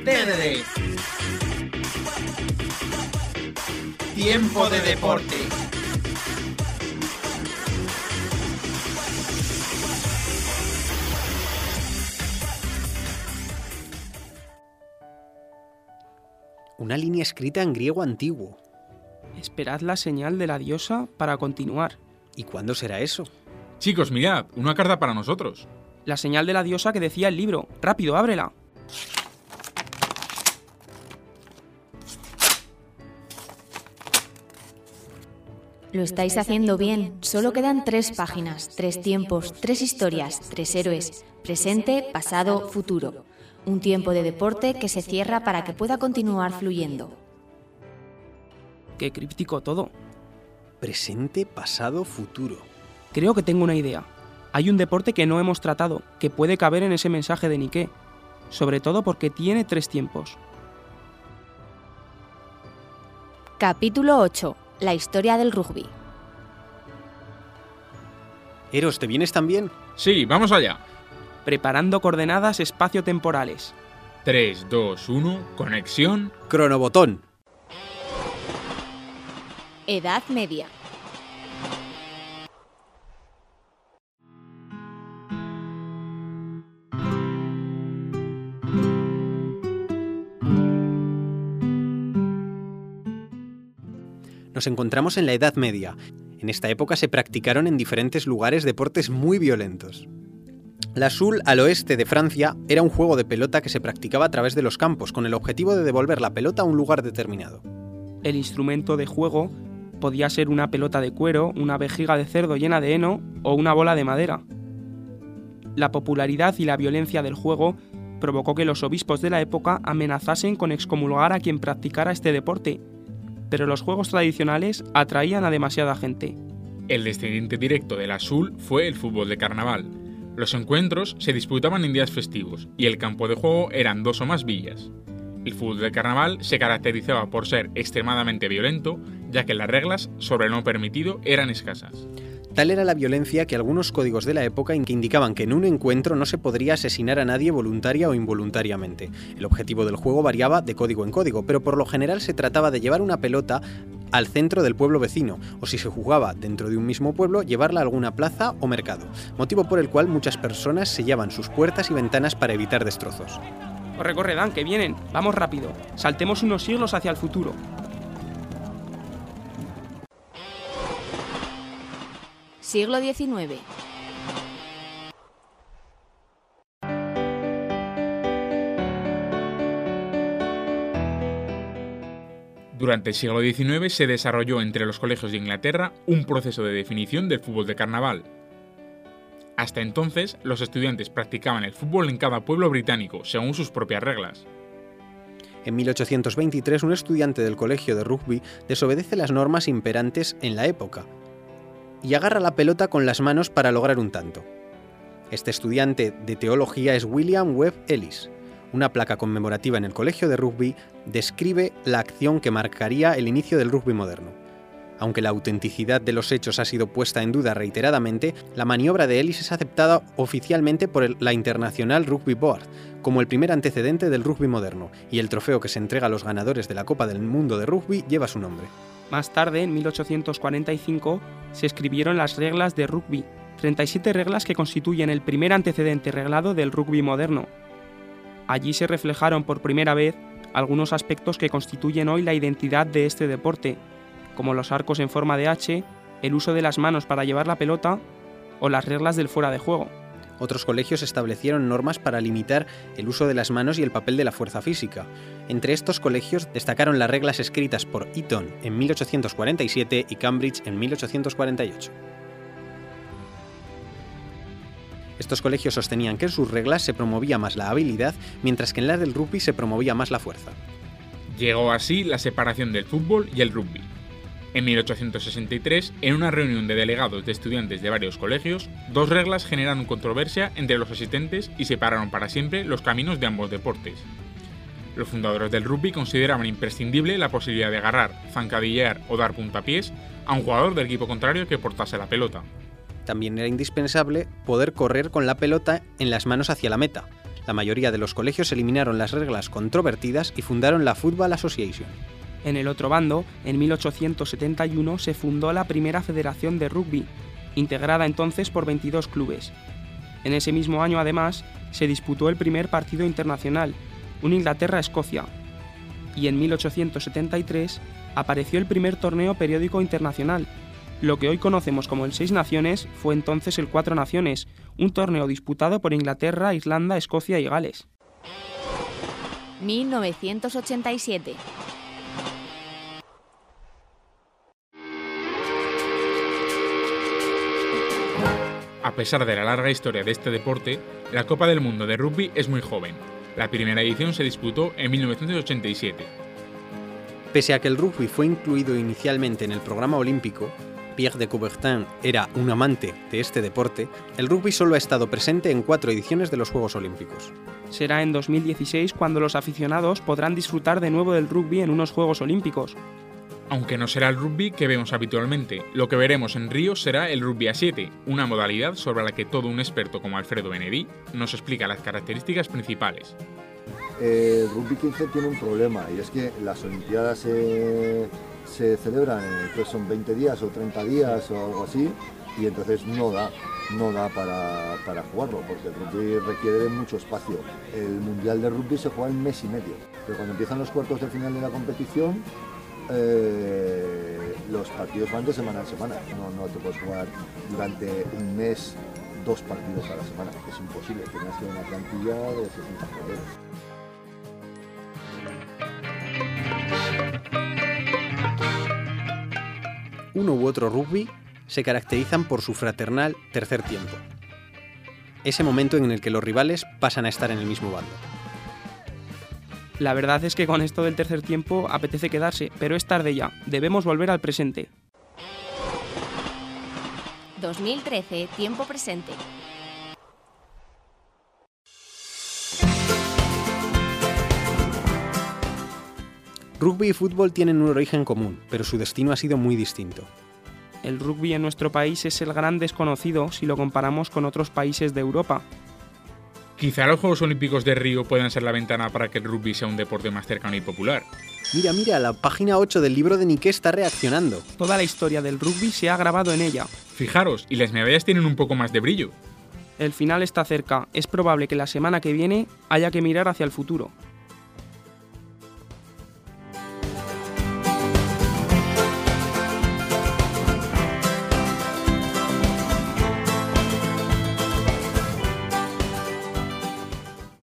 TDD. Tiempo de deporte. Una línea escrita en griego antiguo. Esperad la señal de la diosa para continuar. ¿Y cuándo será eso? Chicos, mirad, una carta para nosotros. La señal de la diosa que decía el libro. ¡Rápido, ábrela! Lo estáis haciendo bien. Solo quedan 3 páginas, 3 tiempos, 3 historias, 3 héroes. Presente, pasado, futuro. Un tiempo de deporte que se cierra para que pueda continuar fluyendo. Qué críptico todo. Presente, pasado, futuro. Creo que tengo una idea. Hay un deporte que no hemos tratado, que puede caber en ese mensaje de Nike. Sobre todo porque tiene 3 tiempos. Capítulo 8. La historia del rugby. Eros, ¿te vienes también? Sí, vamos allá. Preparando coordenadas espacio-temporales. 3, 2, 1, conexión. Cronobotón. Edad Media. Nos encontramos en la Edad Media. En esta época se practicaron en diferentes lugares deportes muy violentos. La Soule, al oeste de Francia, era un juego de pelota que se practicaba a través de los campos, con el objetivo de devolver la pelota a un lugar determinado. El instrumento de juego podía ser una pelota de cuero, una vejiga de cerdo llena de heno o una bola de madera. La popularidad y la violencia del juego provocó que los obispos de la época amenazasen con excomulgar a quien practicara este deporte, pero los juegos tradicionales atraían a demasiada gente. El descendiente directo de la Soule fue el fútbol de carnaval. Los encuentros se disputaban en días festivos y el campo de juego eran 2 o más villas. El fútbol de carnaval se caracterizaba por ser extremadamente violento, ya que las reglas sobre lo no permitido eran escasas. Tal era la violencia que algunos códigos de la época indicaban que en un encuentro no se podría asesinar a nadie voluntaria o involuntariamente. El objetivo del juego variaba de código en código, pero por lo general se trataba de llevar una pelota al centro del pueblo vecino, o si se jugaba dentro de un mismo pueblo, llevarla a alguna plaza o mercado, motivo por el cual muchas personas sellaban sus puertas y ventanas para evitar destrozos. Corre, corre, Dan, que vienen. Vamos rápido. Saltemos unos siglos hacia el futuro. Siglo XIX. Durante el siglo XIX se desarrolló entre los colegios de Inglaterra un proceso de definición del fútbol de carnaval. Hasta entonces, los estudiantes practicaban el fútbol en cada pueblo británico, según sus propias reglas. En 1823, un estudiante del colegio de rugby desobedece las normas imperantes en la época y agarra la pelota con las manos para lograr un tanto. Este estudiante de teología es William Webb Ellis. Una placa conmemorativa en el colegio de rugby describe la acción que marcaría el inicio del rugby moderno. Aunque la autenticidad de los hechos ha sido puesta en duda reiteradamente, la maniobra de Ellis es aceptada oficialmente por la International Rugby Board como el primer antecedente del rugby moderno, y el trofeo que se entrega a los ganadores de la Copa del Mundo de Rugby lleva su nombre. Más tarde, en 1845, se escribieron las reglas de rugby, 37 reglas que constituyen el primer antecedente reglado del rugby moderno. Allí se reflejaron por primera vez algunos aspectos que constituyen hoy la identidad de este deporte, como los arcos en forma de H, el uso de las manos para llevar la pelota o las reglas del fuera de juego. Otros colegios establecieron normas para limitar el uso de las manos y el papel de la fuerza física. Entre estos colegios destacaron las reglas escritas por Eton en 1847 y Cambridge en 1848. Estos colegios sostenían que en sus reglas se promovía más la habilidad, mientras que en las del rugby se promovía más la fuerza. Llegó así la separación del fútbol y el rugby. En 1863, en una reunión de delegados de estudiantes de varios colegios, 2 reglas generaron controversia entre los asistentes y separaron para siempre los caminos de ambos deportes. Los fundadores del rugby consideraban imprescindible la posibilidad de agarrar, zancadillear o dar puntapiés a un jugador del equipo contrario que portase la pelota. También era indispensable poder correr con la pelota en las manos hacia la meta. La mayoría de los colegios eliminaron las reglas controvertidas y fundaron la Football Association. En el otro bando, en 1871 se fundó la primera Federación de Rugby, integrada entonces por 22 clubes. En ese mismo año, además, se disputó el primer partido internacional, un Inglaterra-Escocia, y en 1873 apareció el primer torneo periódico internacional. Lo que hoy conocemos como el Seis Naciones fue entonces el Cuatro Naciones, un torneo disputado por Inglaterra, Irlanda, Escocia y Gales. 1987. A pesar de la larga historia de este deporte, la Copa del Mundo de Rugby es muy joven. La primera edición se disputó en 1987. Pese a que el rugby fue incluido inicialmente en el programa olímpico, Pierre de Coubertin era un amante de este deporte, el rugby solo ha estado presente en 4 ediciones de los Juegos Olímpicos. Será en 2016 cuando los aficionados podrán disfrutar de nuevo del rugby en unos Juegos Olímpicos. Aunque no será el rugby que vemos habitualmente, lo que veremos en Río será el rugby a 7, una modalidad sobre la que todo un experto como Alfredo Benedí nos explica las características principales. El rugby 15 tiene un problema, y es que las Olimpiadas se celebran, pues son 20 días o 30 días o algo así, y entonces no da para jugarlo, porque el rugby requiere de mucho espacio. El Mundial de Rugby se juega en mes y medio, pero cuando empiezan los cuartos de final de la competición, los partidos van de semana en semana. No te puedes jugar durante un mes 2 partidos a la semana, es imposible, tienes que una plantilla de 60 jugadores. Uno u otro rugby se caracterizan por su fraternal tercer tiempo. Ese momento en el que los rivales pasan a estar en el mismo bando. La verdad es que con esto del tercer tiempo apetece quedarse, pero es tarde ya, debemos volver al presente. 2013, tiempo presente. Rugby y fútbol tienen un origen común, pero su destino ha sido muy distinto. El rugby en nuestro país es el gran desconocido si lo comparamos con otros países de Europa. Quizá los Juegos Olímpicos de Río puedan ser la ventana para que el rugby sea un deporte más cercano y popular. Mira, la página 8 del libro de Niké está reaccionando. Toda la historia del rugby se ha grabado en ella. Fijaros, y las medallas tienen un poco más de brillo. El final está cerca, es probable que la semana que viene haya que mirar hacia el futuro.